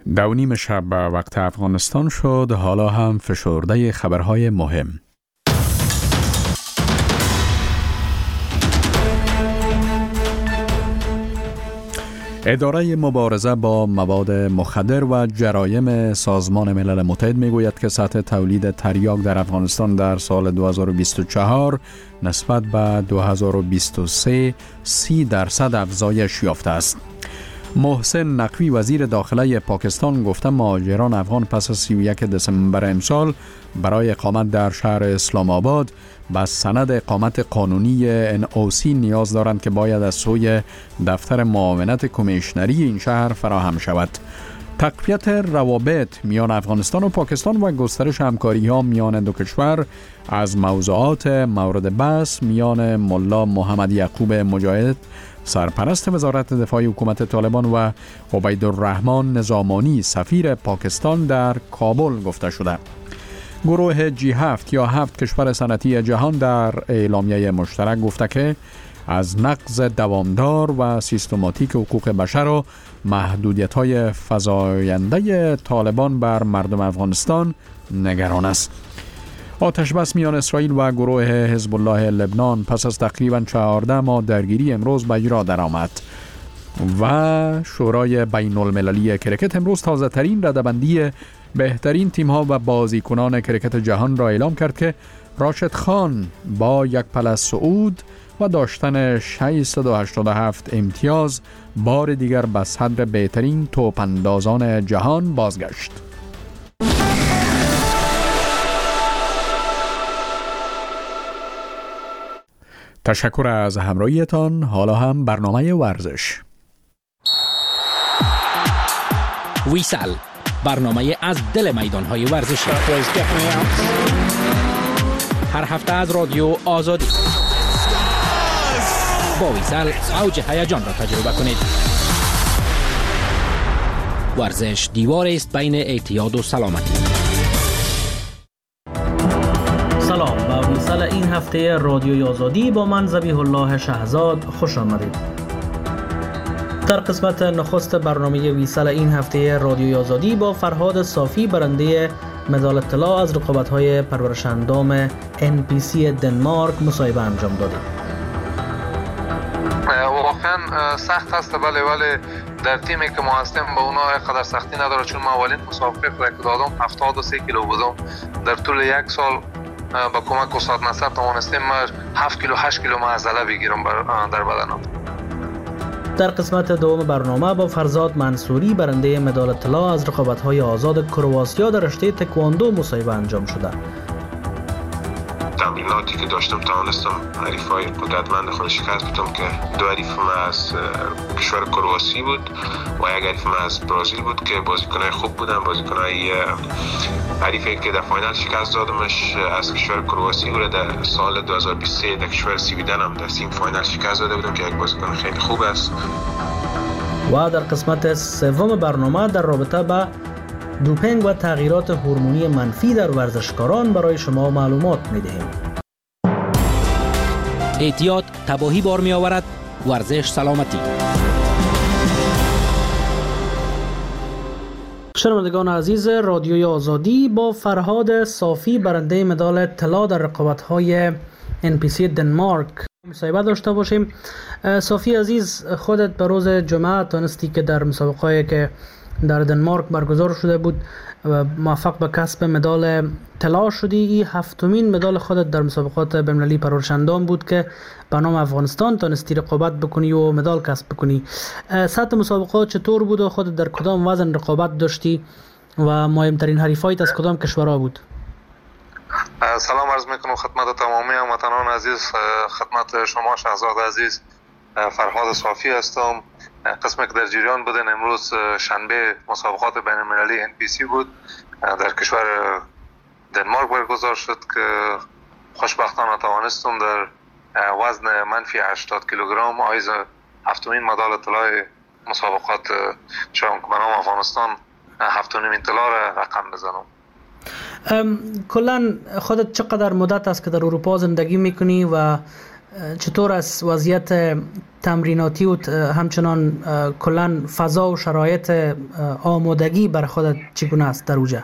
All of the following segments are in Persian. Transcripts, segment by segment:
2:30 شب به وقت افغانستان شد. حالا هم فشرده خبرهای مهم. اداره مبارزه با مواد مخدر و جرایم سازمان ملل متحد میگوید که سطح تولید تریاک در افغانستان در سال 2024 نسبت به 2023 30% افزایش یافته است. محسن نقوی وزیر داخله پاکستان گفته مهاجران افغان پس از 31 دسامبر امسال برای اقامت در شهر اسلام آباد به سند اقامت قانونی NOC نیاز دارند که باید از سوی دفتر معاونت کمیشنری این شهر فراهم شود. تقویت روابط میان افغانستان و پاکستان و گسترش همکاری ها میان دو کشور از موضوعات مورد بحث میان ملا محمد یعقوب مجاهد سرپرست وزارت دفاع حکومت طالبان و عبیدالرحمن نظامانی سفیر پاکستان در کابل گفته شده. گروه G7 یا 7 کشور صنعتی جهان در اعلامیه مشترک گفته که از نقض دوامدار و سیستماتیک حقوق بشر و محدودیت‌های فزاینده طالبان بر مردم افغانستان نگران است. آتش بس میان اسرائیل و گروه حزب الله لبنان پس از تقریباً 14 ماه درگیری امروز به اجرا درآمد و شورای بین المللی کرکت امروز تازه ترین رده‌بندی بهترین تیم‌ها و بازیکنان کرکت جهان را اعلام کرد که راشد خان با یک پله صعود و داشتن 687 امتیاز بار دیگر به صدر بهترین توپ اندازان جهان بازگشت. تشکر از همراهیتان. حالا هم برنامه ورزش. ویسل، برنامه از دل میدان‌های ورزشی. هر هفته از رادیو آزادی. با ویسل اوج هیجان را تجربه کنید. ورزش دیواری است بین اعتیاد و سلامتی. سلام، به ویسل این هفته رادیوی آزادی با من ذبیح الله شهزاد خوش آمدید. در قسمت نخست برنامه ویسل این هفته رادیوی آزادی با فرهاد صافی برنده مدال طلا از رقابت‌های پرورش اندام NPC دنمارک مصاحبه انجام دادیم. واقعا سخت هست ولی در تیمی که ما هستیم با اونا قدر سختی نداره، چون ما اولین مسابقه خود که دادم 73 کیلو بودم. در طول یک سال با کمک استاد نصر توانستیم 7 کیلو 8 کیلو عضله بگیرم در بدنم. در قسمت دوم برنامه با فرزاد منصوری برنده مدال طلا از رقابت‌های آزاد کرواسیا در رشته تکواندو مصاحبه انجام شده. تمریناتی که داشتم توانستم حریفای قدرتمند خود شکست بدم که دو حریفم از کشور کرواسی بود و یک حریفم از برزیل بود که بازیکنای خوب بودن. بازیکنای حریفی که در فاینال شکست دادمش از کشور کرواسی بود. در سال 2023 در کشور سویدن هم در سیم فاینال شکست داده بودم که یک بازیکن خیلی خوب است. و در قسمت سوم برنامه در رابطه با دوپینگ و تغییرات هورمونی منفی در ورزشکاران برای شما معلومات می‌دهیم. اعتیاد تباهی بار می آورد، ورزش سلامتی. شنوندگان عزیز رادیوی آزادی با فرهاد صافی برنده مدال طلا در رقابت‌های NPC دنمارک مصاحبه داشته باشیم. صافی عزیز، خودت به روز جمعه تونستی که در مسابقه‌ای که در دنمارک برگزار شده بود موفق به کسب مدال طلا شدی. این هفتمین مدال خودت در مسابقات بین‌المللی پرورش اندام بود که به نام افغانستان تونستی رقابت بکنی و مدال کسب بکنی. سطح مسابقات چطور بود و خودت در کدام وزن رقابت داشتی و مهمترین حریفایت از کدام کشورها بود؟ سلام عرض میکنم خدمت تمامی هموطنان عزیز، خدمت شما شهزاد عزیز. فرهاد صافی هستم. قسمی که در جریان بودن امروز شنبه مسابقات بین المللی NPC بود در کشور دنمارک برگزار شد که خوشبختانه توانستم در وزن منفی 80 کیلوگرم آیز هفتمین مدال طلای مسابقات شدم که به نام افغانستان هفتمین طلا را رقم بزنم. کلا خودت چقدر مدت است که در اروپا زندگی میکنی و چطور است وضعیت تمریناتی و همچنان کلا فضا و شرایط آمادگی بر خودت چگونه است در اوجه؟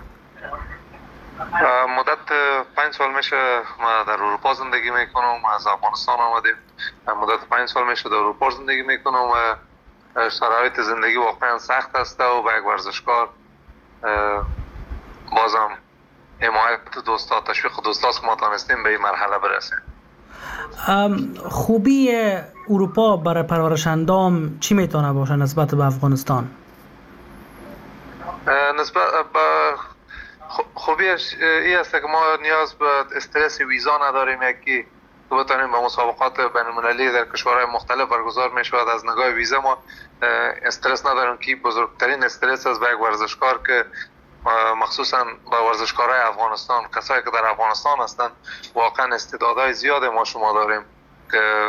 مدت 5 سال میشه ما در اروپا زندگی میکنم. از افغانستان آمدیم. مدت 5 سال میشه در اروپا زندگی میکنم و شرایط زندگی واقعا سخت است و با یک ورزشکار بازم حمایت دوستا، تشویق دوستاست که ما تانستیم به این مرحله برسیم. خوبی اروپا برای پرورش اندام چی میتونه باشه نسبت به افغانستان؟ نسبت به خوبیش این است که ما نیاز به استرس ویزا نداریم. یکی که بتانیم به مسابقات بین المللی در کشورهای مختلف برگزار می شود. از نگاه ویزا ما استرس نداریم که بزرگترین استرس است به یک ورزشکار که مخصوصا با ورزشکارای افغانستان، کسایی که در افغانستان هستند، واقعا استعدادهای زیاد ما شما داریم که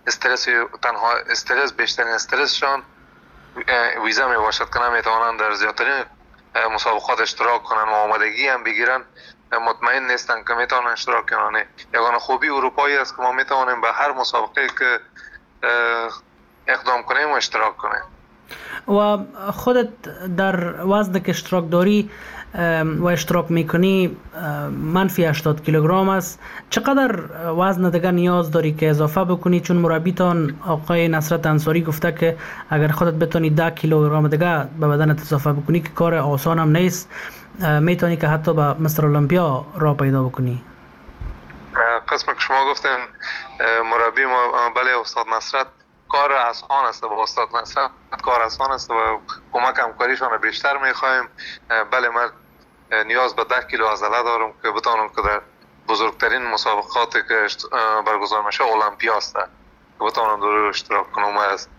استرس بیشترین استرسشان ویزا می باشد که نمیتوانند در زیادترین مسابقات اشتراک کنن و آمادگی هم بگیرن، مطمئن نیستن که میتونن اشتراک کنن. یگانه خوبی اروپایی است که ما میتونیم به هر مسابقه که اقدام کنیم و اشتراک کنیم. و خودت در وزن که اشتراک داری و اشتراک میکنی منفی 80 کیلوگرم است، چقدر وزن دیگه نیاز داری که اضافه بکنی؟ چون مربیتان آقای نصرت انصاری گفته که اگر خودت بتونی 10 کیلوگرم دیگه به بدنت اضافه بکنی که کار آسان هم نیست، میتونی که حتی به مستر المپیا را پیدا بکنی. قسم که شما گفتین مربی ما، بله استاد نصرت کار آسان است. با استاد نصرت کار آسان است و کمک همکاریشان بیشتر میخوایم. بله من نیاز به 10 کیلو عضله دارم که بتونم که در بزرگترین مسابقاتی که برگزار میشه المپیا است که بتونم در اشتراک کنم.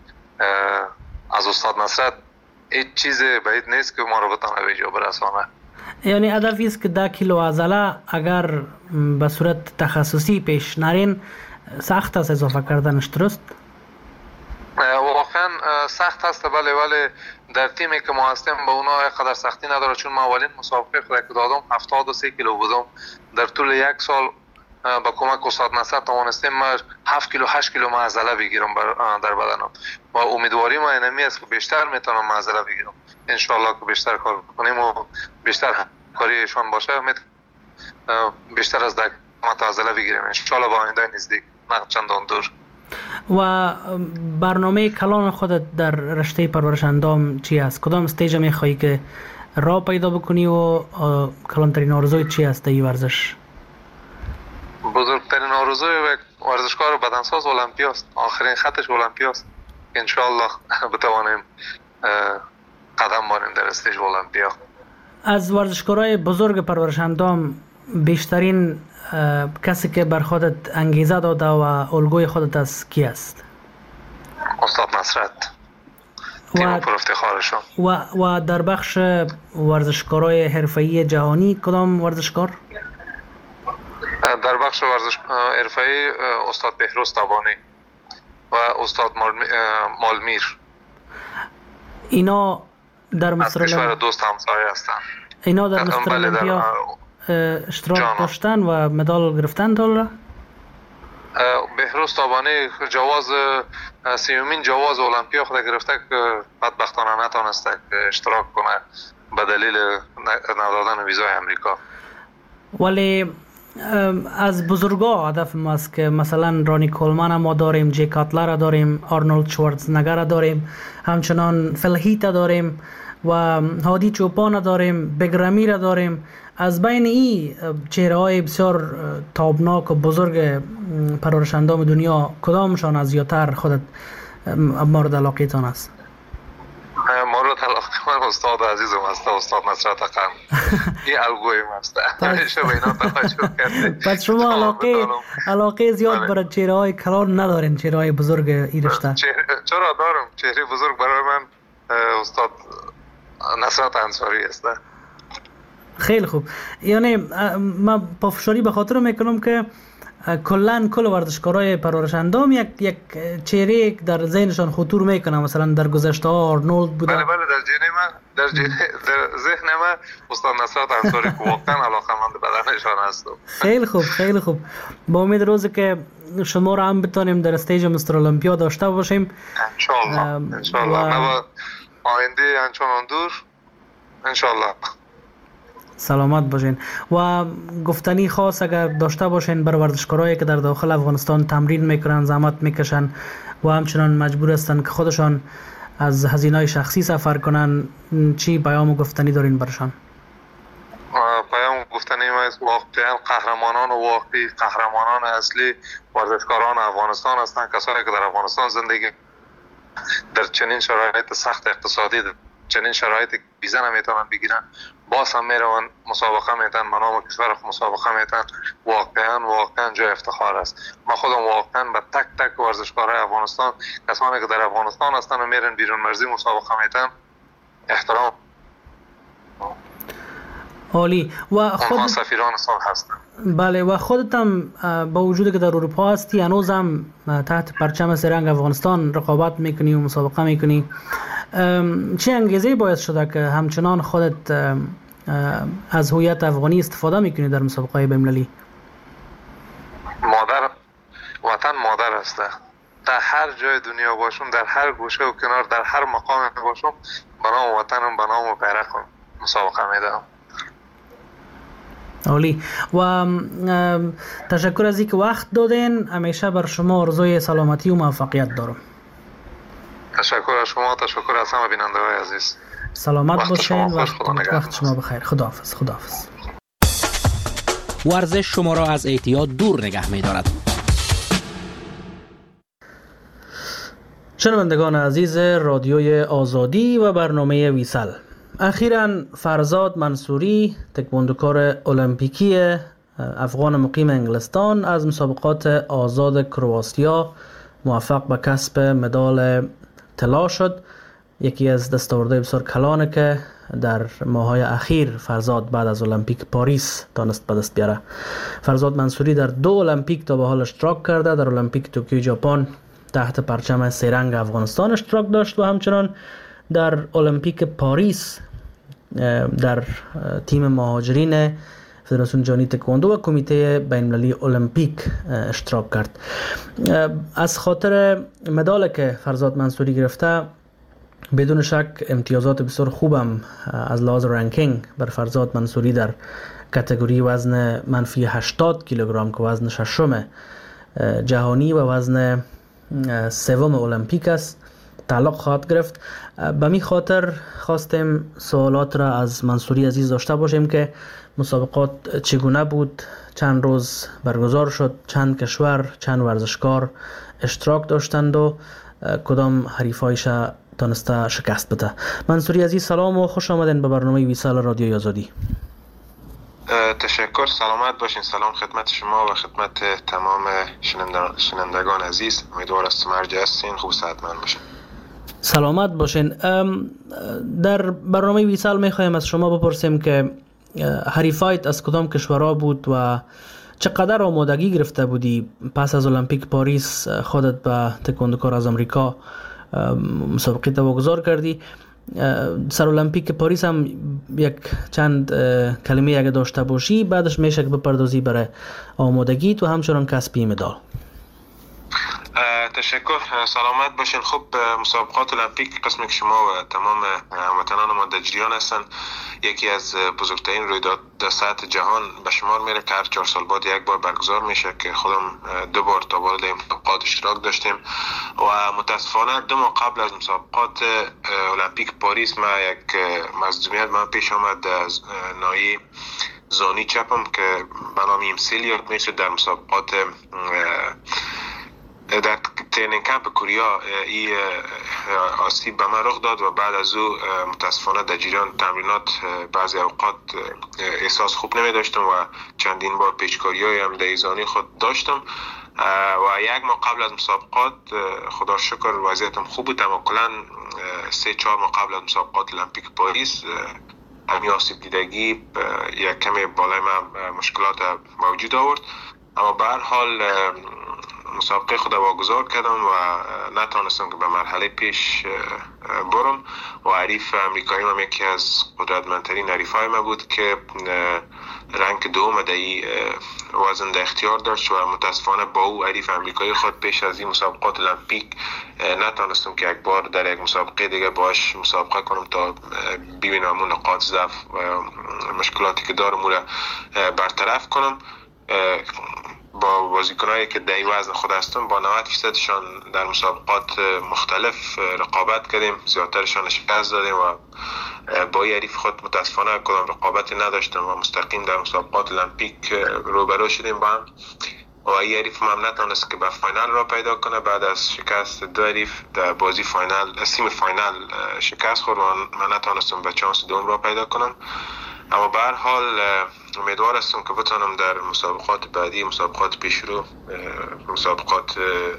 از استاد نصرت هیچ چیزی بعید نیست که ما رو بتونه به جا برسانه. یعنی هدفی است که 10 کیلو عضله اگر به صورت تخصصی پیش نرین سخت است اضافه کردنش، درست؟ واقعا سخت هست، ولی در تیمی که ما هستیم به اونا قدر سختی نداره. چون ما اولین مسابقه خود که دادم 73 کیلو بودم. در طول یک سال با کمک استاد نصرت توانستیم ما 7 کیلو 8 کیلو عضله بگیرم در بدنم و امیدواری ما اینمی است که بیشتر میتونم عضله بگیرم. ان شاء الله که بیشتر کار کنیم و بیشتر کاریشون باشه بیشتر از 10 کیلو عضله بگیریم ان شاء الله با آینده نزدیک، نه چندان دور. و برنامه کلان خودت در رشته پرورش اندام چی است؟ کدام استیج میخوایی که راه پیدا بکنی و کلانترین آرزوی چی است در این ورزش؟ بزرگترین آرزوی ورزشکار بدنساز المپیا است. آخرین خطش المپیا است. ان شاء الله بتوانیم قدم بانیم در استیج المپیا. از ورزشکارای بزرگ پرورش اندام بیشترین کسی که بر خودت انگیزه داده و الگوی خودت از کی است؟ استاد نصرت. تیم پر افتخارشون. و در بخش ورزشکارای حرفه‌ای جهانی کدام ورزشکار؟ در بخش ورزش حرفه‌ای استاد بهروز تابانی و استاد مالمیر. اینا در مستر کشور دوست همسایه هستند. اینا در مستر المپیا اشتراک داشتن و مدال گرفتن داره. بهروز تابانی جواز سیومین جواز المپیا خود گرفته که بدبختانه نتونسته اشتراک کنه به دلیل ندادن ویزای امریکا. ولی از بزرگا هدف ما است که مثلا رانی کولمن ما داریم، جی کاتلر را داریم، آرنولد شوارزنگر را داریم، همچنان فلهیت داریم و هادی چوپان داریم، بگرامی را داریم. از بین این چهره های بسیار تابناک و بزرگ پرورش اندام دنیا کدامشان از زیادتر خودت مورد علاقه تان است؟ مورد علاقه من استاد عزیزم است، استاد نصرت قم. این الگوی من است. همیشه به اینا توجه کرده. پس شما علاقه زیاد برای چهره های کلان ندارین، چهره های بزرگ این رشته؟ چرا دارم. چهره بزرگ برای من استاد نصرت انصاری است. خیلی خوب. یعنی من پافشاری به خاطر میکنم که کلا کل ورزشکارای پرورش اندام یک چهره در ذهنشان خطور میکنه. مثلا در گذشته ها آرنولد بوده. بله در ذهن من استاد نصرت انصاری که واقعا علاقه‌مند بدنشان هستم. خیلی خوب. با امید روزی که شما را هم بتونیم در استیج مستر المپیا داشته باشیم انشالله. نه آینده انچنان دور انشالله. سلامت باشین. و گفتنی خاص اگر داشته باشین بر ورزشکارایی که در داخل افغانستان تمرین میکنن، زحمت میکشن و همچنان مجبور هستن که خودشان از هزینه‌های شخصی سفر کنن، چی پیام و گفتنی دارین برشان؟ پیام گفتنی ما واقعا قهرمانان اصلی ورزشکاران افغانستان هستند، کسانی که در افغانستان زندگی در چنین شرایط سخت اقتصادی، چنین شرایطی ویزا نمیتونن بگیرن، باز هم میرون مسابقه میتن، به نام کشور مسابقه میتن. واقعا جای افتخار است. من خودم واقعا به تک تک ورزشکارای افغانستان، کسانی که در افغانستان هستن و میرن بیرون مرزی مسابقه میتن، احترام. عالی. و خود سفیران صلح هستن. بله. و خودت هم با وجودی که در اروپا هستی هنوز هم تحت پرچم سرنگ افغانستان رقابت میکنی و مسابقه میکنی. چه انگیزه باعث شده که همچنان خودت از هویت افغانی استفاده میکنی در مسابقه بین‌المللی؟ وطن مادر است. در هر جای دنیا باشم، در هر گوشه و کنار، در هر مقام باشم، به نام وطنم، به نام بیرقم مسابقه میدم. عالی. و تشکر از اینکه وقت دادین. همیشه بر شما آرزوی سلامتی و موفقیت دارم. تشکر از شما، تشکر از همه بیننده‌های عزیز. سلامت باشین. وقت شما بخیر. خداحافظ. ورزش شما را از اعتیاد دور نگه می‌دارد. شنوندگان عزیز رادیوی آزادی و برنامه ویسل، اخیراً فرزاد منصوری، تکواندوکار المپیکی افغان مقیم انگلستان، از مسابقات آزاد کرواتیا موفق به کسب مدال طلا شد. یکی از دستاوردهای بسیار کلانه که در ماه‌های اخیر فرزاد بعد از المپیک پاریس تانست به دست بیاره. فرزاد منصوری در 2 المپیک تا به حال اشتراک کرده. در المپیک توکیو ژاپن تحت پرچم سه‌رنگ افغانستان اشتراک داشت و همچنان در المپیک پاریس در تیم مهاجرین فدراسیون جهانی تکواندو و کمیته بین‌المللی المپیک اشتراک کرد. از خاطر مدالی که فرزاد منصوری گرفته بدون شک امتیازات بسیار خوبم از لحاظ رنکینگ بر فرزاد منصوری در کاتگوری وزن منفی 80 کیلوگرم که وزن ششم جهانی و وزن سوم المپیک است تعلق خواهد گرفت. به می خاطر خواستیم سوالات را از منصوری عزیز داشته باشیم که مسابقات چگونه بود، چند روز برگزار شد، چند کشور، چند ورزشکار اشتراک داشتند و کدام حریفایش تانسته شکست بده. منصوری عزیز سلام و خوش آمدین به برنامه ویسال رادیوی آزادی. تشکر، سلامت باشین. سلام خدمت شما و خدمت تمام شنوندگان عزیز. امیدوار است مرجع هستین، خوب صحتمند باشین. سلامت باشین. در برنامه ویسال میخوایم از شما بپرسیم که حریفایت از کدام کشورها بود و چقدر آمادگی گرفته بودی پس از المپیک پاریس خودت به تکواندوکار از امریکا مسابقه واگذار کردی. سر المپیک پاریس هم یک چند کلمه اگه داشته باشی بعدش میشه که بپردازی برای آمادگی تو همچنان کسبی مدال. تشکر، سلامت باشین. خب مسابقات المپیک قسمی که شما و تمام هموطنان ما در جریان هستن یکی از بزرگترین رویدادهای سطح جهان به شمار میره که هر 4 سال بعد یک بار برگزار میشه که خودم 2 بار تا به حال در مسابقات اشتراک داشتیم و متاسفانه 2 ماه قبل از مسابقات المپیک پاریس من یک مصدومیت من پیش آمد از ناحیه زانی چپم که به نام ایمسیلیارد میشد در مسابقات در ترینینگ کمپ کوریا ای آسیب به من رخ داد و بعد از او متاسفانه در جریان تمرینات بعضی اوقات احساس خوب نمی داشتم و چندین بار پیچکاری‌های هم در ایزانی خود داشتم و 1 ماه قبل از مسابقات خدا شکر وضعیتم خوب بود، اما کلا 3-4 ماه قبل از مسابقات المپیک پاریس همین آسیب دیدگی یک کمی بالای من مشکلات موجود آورد اما به هر حال مسابقه خود واگذار کردم و نتانستم که به مرحله پیش برم و حریف امریکایی هم یکی از قدرتمندترین حریفای ما بود که رنگ دوم دهی وزن در اختیار داشت و متاسفانه با او حریف امریکایی خود پیش از این مسابقات المپیک نتانستم که یک بار در یک مسابقه دیگه باش مسابقه کنم تا ببینم اون نقاط ضعف و مشکلاتی که دارم او را برطرف کنم. با بازیکنایی که در وزن خود هستم با 90%شان در مسابقات مختلف رقابت کردیم، زیادترشان شکست دادیم و با حریف خود متاسفانه کدام رقابتی نداشتم و مستقیم در مسابقات المپیک روبرو شدیم با هم و این حریف هم نتونست که به فاینال را پیدا کنه. بعد از شکست دو حریف در بازی فاینال سیم فاینال شکست خورد و من نتونستم به چانس دوم را پیدا کنم. اما به هر حال امیدوار هستم که بتونم در مسابقات بعدی، مسابقات پیشرو، مسابقات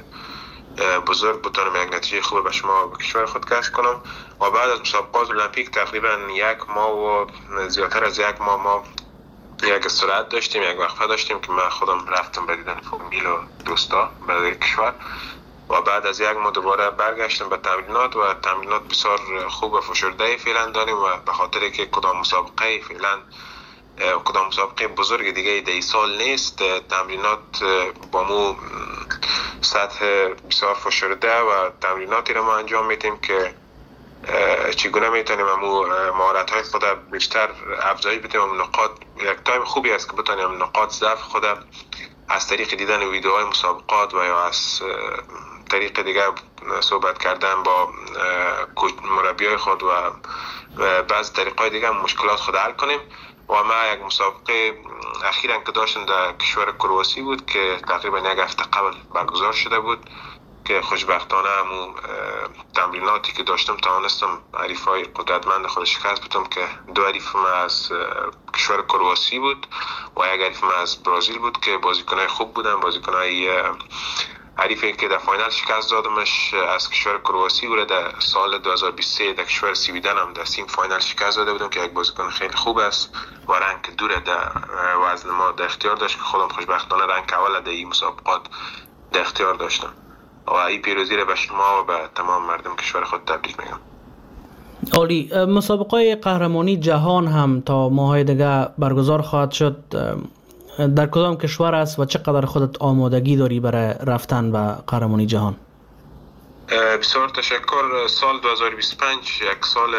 بزرگ بتونم یک نتیجه خوب به شما و کشور خود کسب کنم و بعد از مسابقات المپیک تقریبا یک ماه و زیادتر از یک ماه ما یک استراحت داشتیم، یک وقفه داشتیم که من خودم رفتم به دیدن فامیل و دوستا به کشور و بعد از یک ماه دوباره برگشتم به تمرینات و تمرینات بسیار خوب و فشرده فعلا داریم و به خاطر که کدام مسابقه فعلا کدام مسابقه بزرگ دیگه دی سال نیست، تمرینات با مو سطح بسیار فشرده و تمریناتی رو ما انجام میدیم که چگونه میتونیم امو مهارت های خود بیشتر افزایش بدیم و نقاط یک تایم خوبی است که بتونیم نقاط ضعف خود از طریق دیدن ویدیوهای مسابقات و یا از طریق دیگه صحبت کردن با مربیای خود و بعض طریقای دیگه مشکلات خود حل کنیم. و ما یک مسابقه اخیراً که داشتم در کشور کرواسی بود که تقریبا یک هفته قبل برگزار شده بود که خوشبختانه همون تمریناتی که داشتم توانستم حریفای قدرتمند خود شکست بدم که دو حریف ما از کشور کرواسی بود و یک حریف ما از برزیل بود که بازیکنای خوب بودن. بازیکنای حریفی که در فاینال شکست دادمش از کشور کرواسی بود در سال 2023 در کشور سویدن هم در سیم فاینال شکست داده بودم که یک بازیکن خیلی خوب است و رنگ دوره در وزن ما در اختیار داشت که خودم خوشبختانه رنگ اول در این مسابقات در اختیار داشتم و این پیروزی را به شما و به تمام مردم کشور خود تبریک میگم. عالی. مسابقه قهرمانی جهان هم تا ماهای دیگه برگزار خواهد شد. در کدام کشور است و چقدر خودت آمادگی داری برای رفتن به قهرمانی جهان؟ بسیار تشکر. سال 2025 یک سال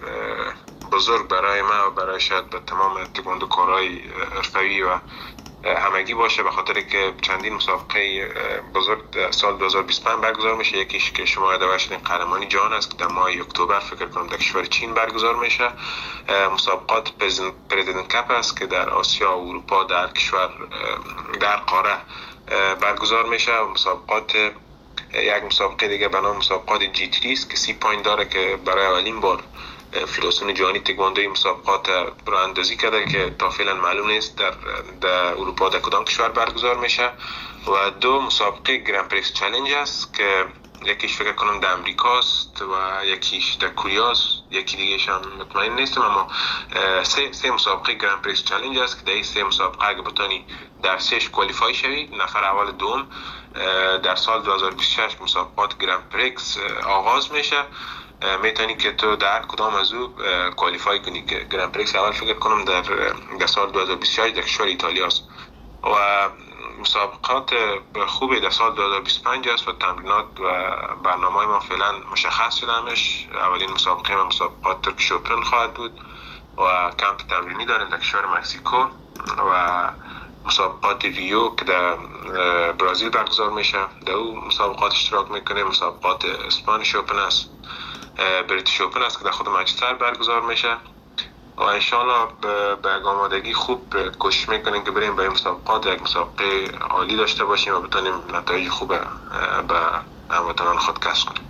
بزرگ برای ما و برای شاید به تمام تکواندوکارهای حرفه‌ای و همگی باشه، به خاطر که چندین مسابقه بزرگ سال 2025 برگزار میشه. یکیش که شما یاد باشین قهرمانی جهان است که در ماه اکتبر فکر کنم در کشور چین برگزار میشه. مسابقات پرزیدنت کپ است که در آسیا و اروپا در کشور در قاره برگزار میشه. مسابقات یک مسابقه دیگه به نام مسابقات جی 3 است که 30 پوینت داره که برای اولین بار فدراسیون جهانی تکواندوی مسابقات رو اندازی کرده که تا فعلا معلوم نیست در اروپا در کدام کشور برگزار میشه. و دو مسابقه گرند پریکس چالش است که یکیش فکر کنم در امریکاست و یکیش در کره است، یکی دیگه هم مطمئن نیستم، اما سه مسابقه گرند پریکس چالش است که در این سه مسابقه اگه بتونی در سهش کوالیفای شوی نفر اول دوم در سال 2026 مسابقات گرند پریکس آغاز میشه. میتونی که تو در کدام از او کوالیفای کنی که گرند پریکس اول فکر کنم در سال 2026 در کشور ایتالیا است و مسابقات خوبی در سال 2025 است و تمرینات و برنامه ما فعلا مشخص شدهش. اولین مسابقه ما مسابقات ترکیش اوپن خواهد بود و کمپ تمرینی داریم در کشور مکزیکو و مسابقات ریو که در برزیل برگزار میشه در او مسابقات اشتراک میکنیم. مسابقات اسپانیش اوپن است، بریتیش اوپن است که در خود منچستر برگزار میشه و انشاءالله به آمادگی خوب کوشش میکنیم که بریم به این مسابقات یک مسابقه عالی داشته باشیم و بتونیم نتایج خوب به هموطنان خود کسب کنیم.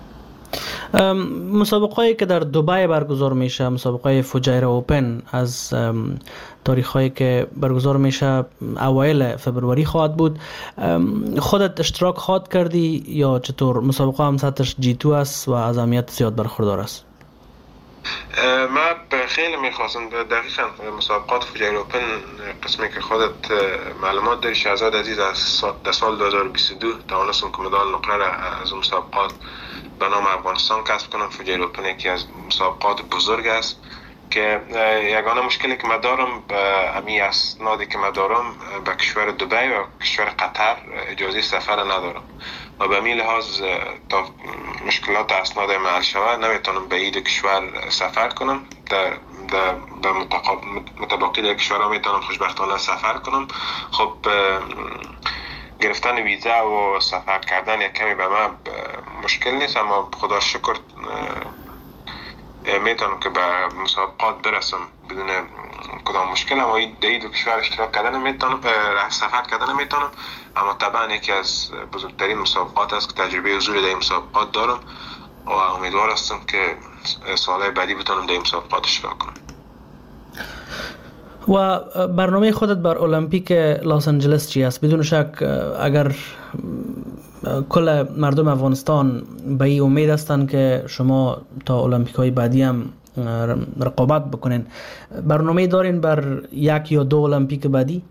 مسابقه‌ای که در دبی برگزار میشه، مسابقه فجیره اوپن، از تاریخ‌هایی که برگزار میشه اوایل فبروری خواهد بود. خودت اشتراک خواهد کردی یا چطور؟ مسابقه هم سطحش G2 است و از اهمیت زیاد برخوردار است. من خیلی میخواستم دقیقا مسابقات فوجای اوپن قسمی که خودت معلومات داری شهزاد عزیز از سال 2022 توانستم که مدال نقره را از مسابقات به نام افغانستان کسب کنم. فوجای اوپن یکی از مسابقات بزرگ است که یگانه مشکلی که من دارم امی اسنادی که من دارم به کشور دبی و کشور قطر اجازه سفر ندارم و به می لحاظ تا مشکلات اسناد من شود نمیتونم به این کشور سفر کنم. در متباقی در کشورها میتونم خوشبختانه سفر کنم. خب گرفتن ویزا و سفر کردن یک کمی به من مشکل نیست، اما خدا شکر میتونم که به مسابقات برسم بدون کدام مشکل. اما در دو کشور اشتراک کردن میتونم، سفر کردن میتونم، اما طبعا یکی از بزرگترین مسابقات است که تجربه حضور در این مسابقات دارم و امیدوار هستم که سالهای بعدی بتونم در این مسابقات اشتراک کنم. و برنامه خودت بر المپیک لس آنجلس چی است؟ بدون شک اگر کل مردم افغانستان به این امید هستند که شما تا المپیک های بعدی هم رقابت بکنین، برنامه دارین بر یک یا دو المپیک بعدی؟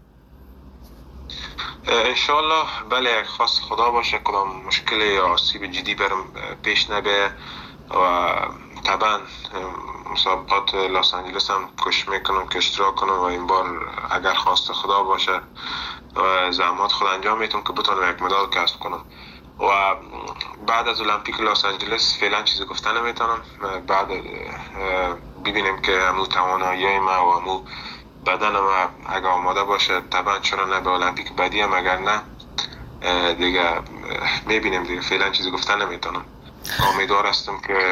انشالله بله، خواست خدا باشه کدام مشکل یا آسیب جدی برم پیش نبه و طبعا مسابقات لس آنجلس هم کوشش میکنم که اشتراک کنم و این بار اگر خواست خدا باشه و زحمات خود انجام میتونم که بتونم یک مدال کسب کنم. و بعد از المپیک لس آنجلس فعلا چیزی گفتن نمیتونم. بعد ببینیم که همون توانایی ما و همون بدن ما اگر آماده باشه طبعا چرا نه به المپیک بعدی هم، اگر نه دیگه میبینیم دیگه. فعلا چیزی گفتن نمیتونم. امیدوار هستم که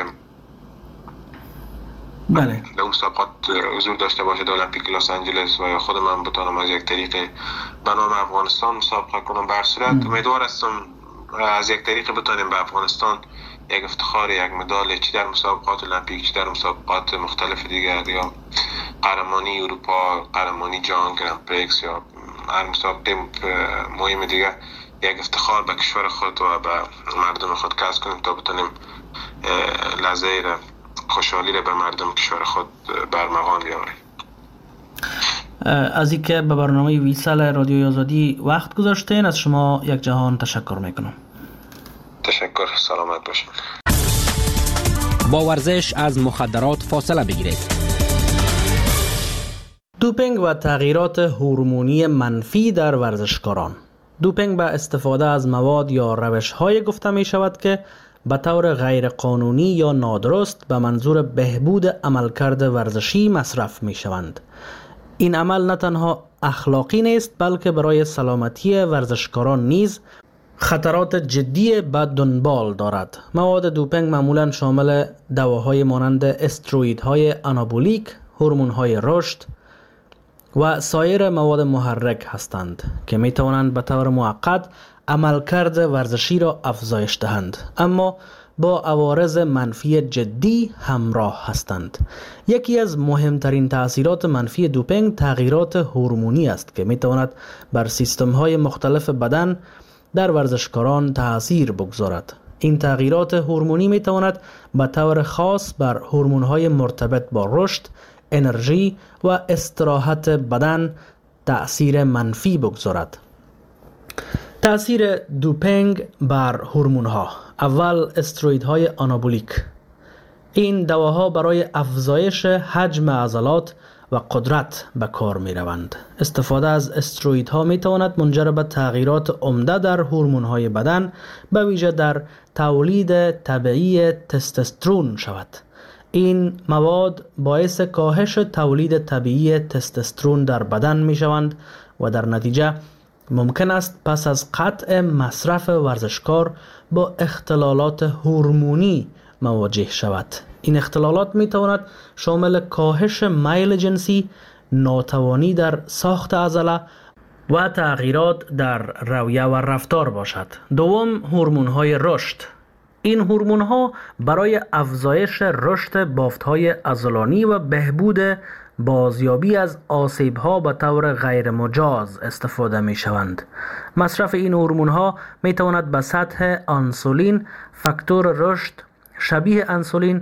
بله در مسابقات حضور داشته باشه در المپیک لس آنجلس و خود من بتونم از یک طریق به نام افغانستان مسابقه کنم. بر صورت امیدوار هستم از یک طریق بتونیم به افغانستان یک افتخار، یک مدال، چی در مسابقات المپیک چی در مسابقات مختلف دیگر یا قهرمانی اروپا، قهرمانی جهان، گرند پریکس یا هر مسابقه مهم دیگر، یک افتخار به کشور خود و به مردم خود کسب کنیم تا بتونیم لحظه خوشحالی را به مردم کشور خود برمغان بیاوریم. از اینکه به برنامه 20 سال رادیوی آزادی وقت گذاشتین از شما یک جهان تشکر میکنم. تشکر، سلامت باشید. با ورزش از مخدرات فاصله بگیرید. دوپینگ و تغییرات هورمونی منفی در ورزشکاران. دوپینگ به استفاده از مواد یا روش‌های گفته می شود که به طور غیر قانونی یا نادرست به منظور بهبود عملکرد ورزشی مصرف می شوند. این عمل نه تنها اخلاقی نیست بلکه برای سلامتی ورزشکاران نیز خطرات جدی به دنبال دارد. مواد دوپینگ معمولا شامل دواهای مانند استروئیدهای آنابولیک، هورمون‌های رشد و سایر مواد محرک هستند که می توانند به طور موقت عملکرد ورزشی را افزایش دهند، اما با عوارض منفی جدی همراه هستند. یکی از مهمترین تأثیرات منفی دوپینگ تغییرات هورمونی است که می تواند بر سیستم‌های مختلف بدن در ورزشکاران تأثیر بگذارد. این تغییرات هورمونی می تواند به طور خاص بر هورمون‌های مرتبط با رشد، انرژی و استراحت بدن تأثیر منفی بگذارد. تأثیر دوپینگ بر هورمون‌ها. اول استروئیدهای آنابولیک. این دواها برای افزایش حجم عضلات و قدرت به کار می روند. استفاده از استروئیدها می تواند منجر به تغییرات عمده در هورمون‌های بدن به ویژه در تولید طبیعی تستوسترون شود. این مواد باعث کاهش تولید طبیعی تستوسترون در بدن می شوند و در نتیجه ممکن است پس از قطع مصرف ورزشکار با اختلالات هورمونی مواجه شود. این اختلالات می تواند شامل کاهش میل جنسی، ناتوانی در ساخت عضله و تغییرات در رویه و رفتار باشد. دوم، هورمون‌های رشد. این هورمون‌ها برای افزایش رشد بافت‌های عضلانی و بهبود بازیابی از آسیب‌ها به طور غیر مجاز استفاده می‌شوند. مصرف این هورمون‌ها می‌تواند به سطح انسولین، فاکتور رشد شبیه انسولین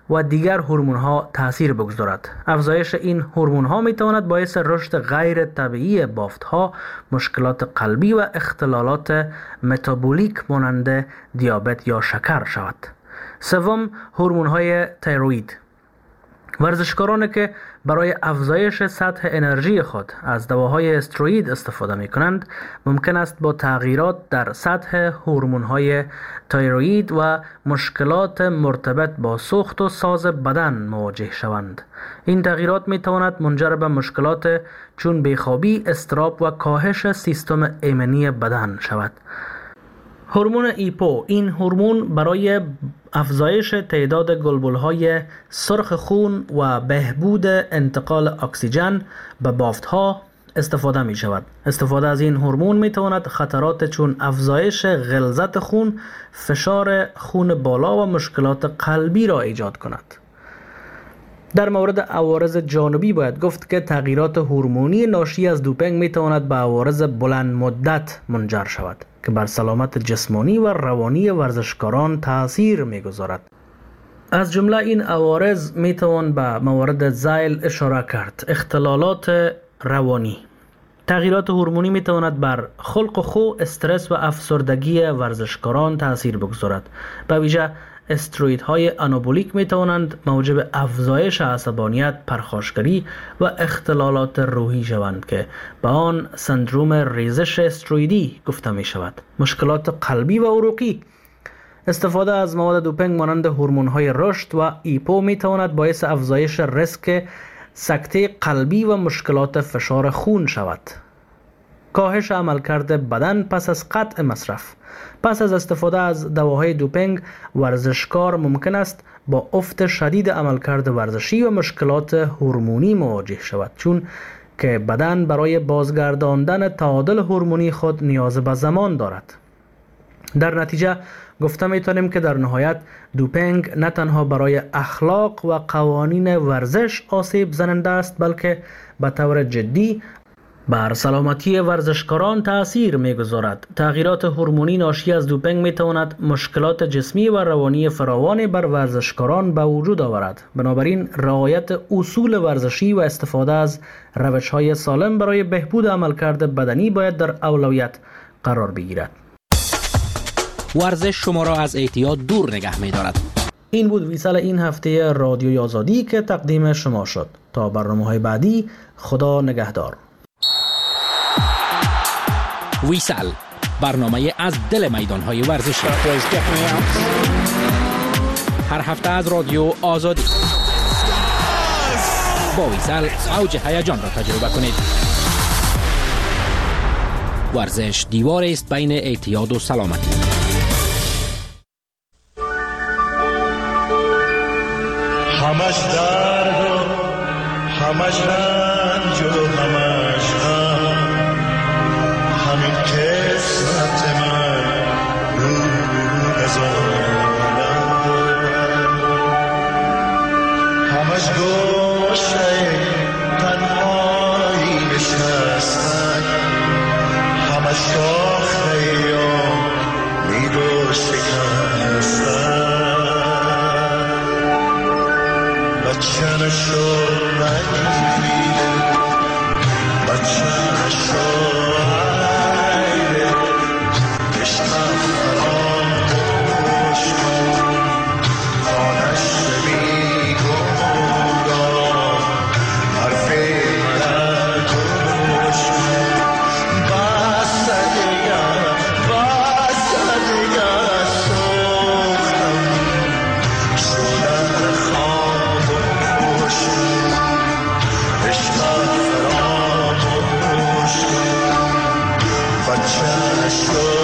و دیگر هورمون ها تاثیر بگذارد. افزایش این هورمون ها می تواند باعث رشد غیر طبیعی بافت ها، مشکلات قلبی و اختلالات متابولیک مانند دیابت یا شکر شود. سوم، هورمون های تایروید. ورزشکارانی که برای افزایش سطح انرژی خود از دواهای استروئید استفاده می کنند ممکن است با تغییرات در سطح هورمون‌های تایروئید و مشکلات مرتبط با سوخت و ساز بدن مواجه شوند. این تغییرات می تواند منجر به مشکلات چون بیخوابی، اضطراب و کاهش سیستم ایمنی بدن شود. هورمون ایپو، این هورمون برای افزایش تعداد گلبول‌های سرخ خون و بهبود انتقال اکسیژن به بافت‌ها استفاده می شود. استفاده از این هورمون می تواند خطرات چون افزایش غلظت خون، فشار خون بالا و مشکلات قلبی را ایجاد کند. در مورد عوارض جانبی باید گفت که تغییرات هورمونی ناشی از دوپینگ می تواند به عوارض بلند مدت منجر شود که بر سلامت جسمانی و روانی ورزشکاران تأثیر می گذارد. از جمله این عوارض می توان به موارد ذیل اشاره کرد. اختلالات روانی. تغییرات هورمونی می تواند بر خلق و خو، استرس و افسردگی ورزشکاران تأثیر بگذارد. به ویژه استروئیدهای آنابولیک می توانند موجب افزایش عصبانیت، پرخاشگری و اختلالات روحی شوند که به آن سندروم ریزش استروئیدی گفته می شود. مشکلات قلبی و عروقی. استفاده از مواد دوپینگ مانند هورمون‌های رشد و ایپو می تواند باعث افزایش ریسک سکته قلبی و مشکلات فشار خون شود. کاهش عملکرد بدن پس از قطع مصرف. پس از استفاده از دواهای دوپینگ، ورزشکار ممکن است با افت شدید عملکرد ورزشی و مشکلات هورمونی مواجه شود، چون که بدن برای بازگرداندن تعادل هورمونی خود نیاز به زمان دارد. در نتیجه گفته میتونیم که در نهایت دوپینگ نه تنها برای اخلاق و قوانین ورزش آسیب زننده است، بلکه به طور جدی بر سلامتی ورزشکاران تأثیر می‌گذارد. تغییرات هورمونی ناشی از دوپینگ می‌تواند مشکلات جسمی و روانی فراوانی بر ورزشکاران به وجود آورد. بنابراین رعایت اصول ورزشی و استفاده از روش‌های سالم برای بهبود عملکرد بدنی باید در اولویت قرار بگیرد. ورزش شما را از اعتیاد دور نگه می‌دارد. این بود ویسال این هفته رادیوی آزادی که تقدیم شما شد. تا برنامه‌های بعدی، خدا نگهدار. ویسال، برنامه از دل میدان‌های ورزشی. هر هفته از رادیو آزادی. با ویسال اوج هیجان را تجربه کنید. ورزش دیواری است بین اعتیاد و سلامتی. همش درد و همش رنج و همش غم، همین قسمت من رو نزارم، همش گوشه تنهایی نشستن، همش شاخه یا میدو شکستن، بچه‌نشو نگیره، بچه‌نشو عیره، عشقم فراموش کن، خانش میگویم، حرف من گوش کن، بس دیگر سوختم، شدن خاموش کن، عشقم فراموش کن، بچه‌نشو